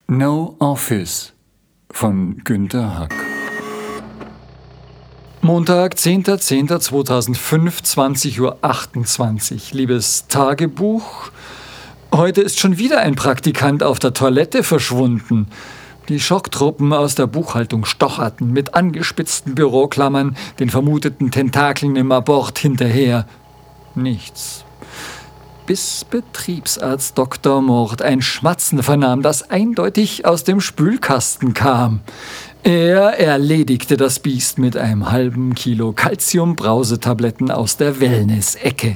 No Office von Günter Hack. Montag, 10.10.2005, 20:28 Uhr. Liebes Tagebuch, heute ist schon wieder ein Praktikant auf der Toilette verschwunden. Die Schocktruppen aus der Buchhaltung stocherten mit angespitzten Büroklammern den vermuteten Tentakeln im Abort hinterher. Nichts. Bis Betriebsarzt Dr. Mord ein Schmatzen vernahm, das eindeutig aus dem Spülkasten kam. Er erledigte das Biest mit einem halben Kilo Calcium-Brausetabletten aus der Wellness-Ecke.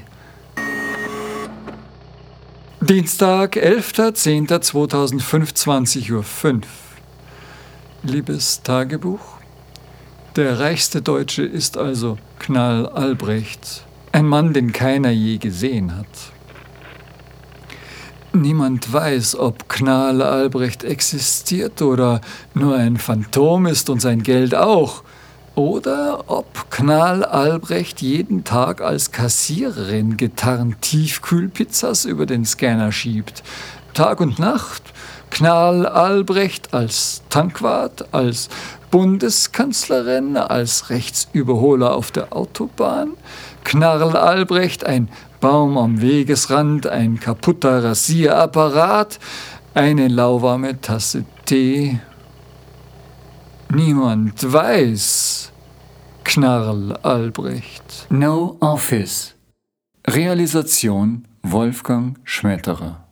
Dienstag, 11.10.2005, 20:05 Uhr. Liebes Tagebuch, der reichste Deutsche ist also Knarl Albrecht, ein Mann, den keiner je gesehen hat. Niemand weiß, ob Knarl Albrecht existiert oder nur ein Phantom ist und sein Geld auch. Oder ob Knarl Albrecht jeden Tag als Kassiererin getarnt Tiefkühlpizzas über den Scanner schiebt. Tag und Nacht. Knarl Albrecht als Tankwart, als Bundeskanzlerin, als Rechtsüberholer auf der Autobahn. Knarl Albrecht, ein Baum am Wegesrand, ein kaputter Rasierapparat, eine lauwarme Tasse Tee. Niemand weiß. Knarl Albrecht. No Office. Realisation Wolfgang Schmetterer.